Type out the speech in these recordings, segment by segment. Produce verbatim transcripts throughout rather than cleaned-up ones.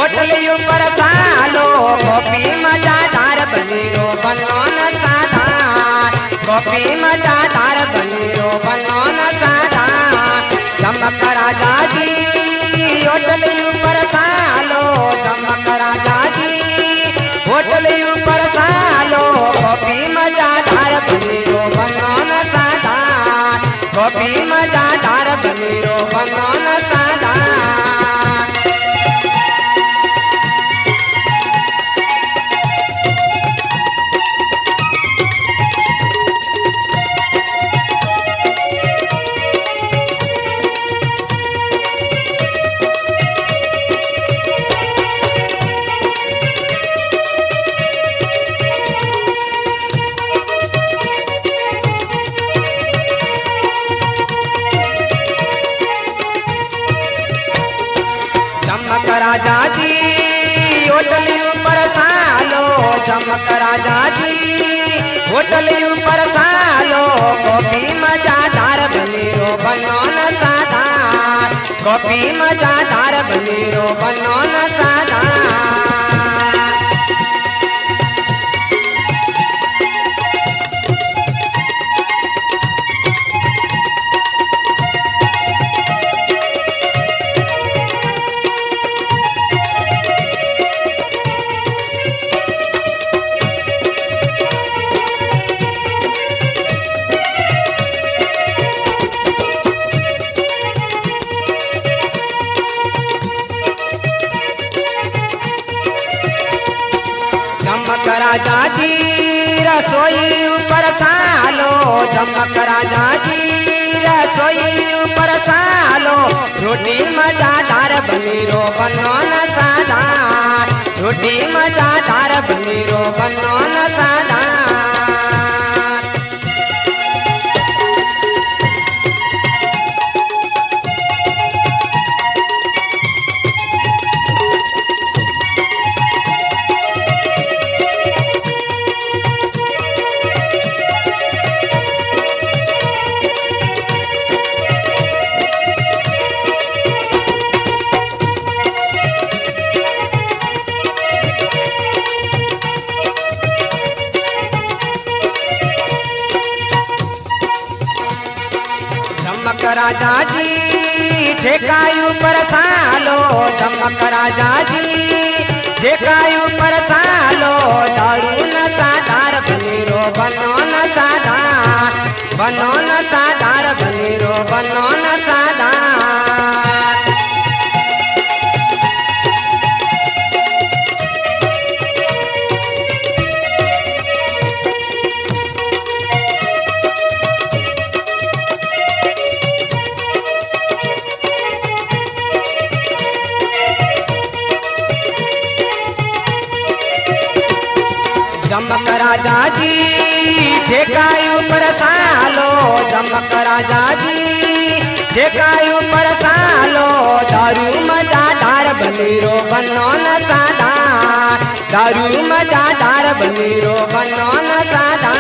Hotel ऊपर सालो copy मजादार बनेरो बनो न साधा कॉपी मजादार बनेरो बनो न साधा चमक राजा जी होटल ऊपर सालो चमक राजा जी होटल ऊपर सालो कॉपी मजादार बनेरो बनो न साधा कॉपी मजादार बनेरो बनो न साधा चमक राजा जी होटल ऊपर सालो चमक राजा जी होटल ऊपर सालो कॉपी मजादार बनेरो बनो न साधा कॉपी मजादार बनेरो बनो न साधा चमक राजा जी रसोई ऊपर सालो चमक राजा जी रसोई ऊपर सालो रोटी मजादार बनेरो बनो न साधा रोटी मजादार बनेरो बनो न साधा चमक राजा जी ठेकायु पर सालो चमक राजा जी ठेकायु पर सालो दारू न साधार बनेरो बनो न साधा बनो न साधार बनेरो बनो न साधा चमक राजा जी ठेकायु पर सालो चमक राजा जी ठेकायु पर सालो दारू मजादार बनेरो बनो न साधा दारू मजादार बनेरो बनो न साधा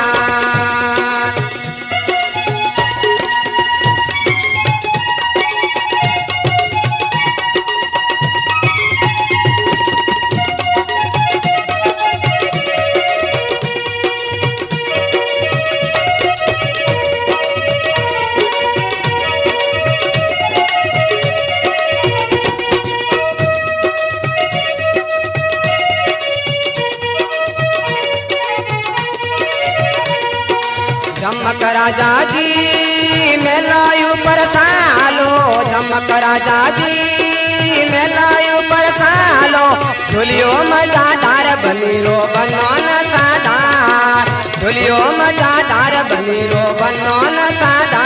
चमक राजा जी मेलायु पर सालो चमक राजा जी मेलायु पर सालो झुलियो मजादार बनेरो बनो न साधा झुलियो मजादार बनेरो बनो न साधा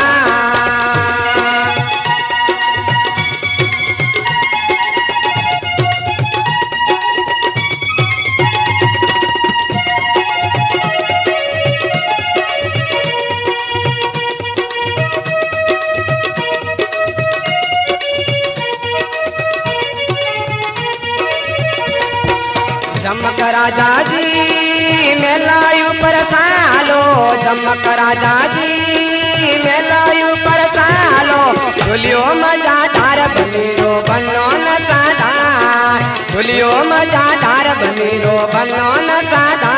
चमक राजा जी मेलायु पर सालो चमक राजा जी मेलायु पर सालो झुलियो मजादार बनेरो बनो न साधा झुलियो मजादार बनेरो बनो न साधार।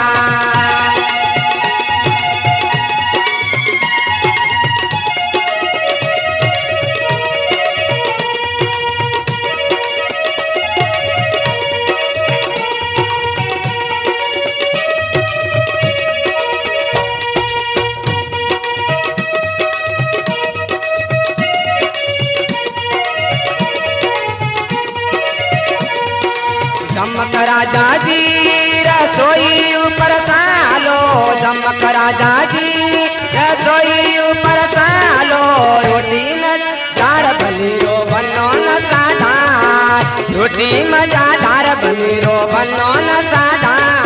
चमक राजा जी रसोई ऊपर सालो, चमक राजा जी रसोई ऊपर सालो, रोटी न दार बनेरो बनो न साधार, रोटी मजादार बनेरो बनो न साधार।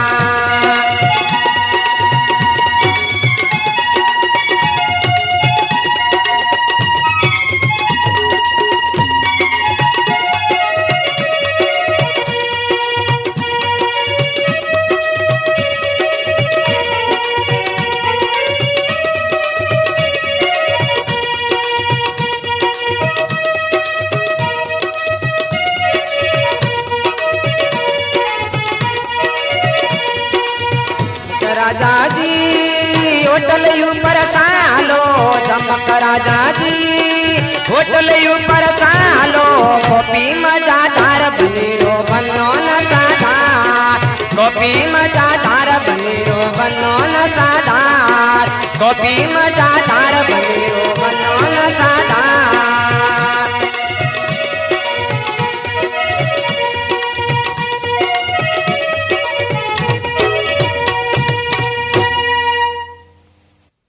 राजा जी होटल ऊपर सालो, चमक राजा जी होटल ऊपर सालो, कॉपी मजादार बनेरो बनो न साधार, कॉपी मजादार बनेरो बनो न साधार, कॉपी मजादार बनेरो बनो न साधार।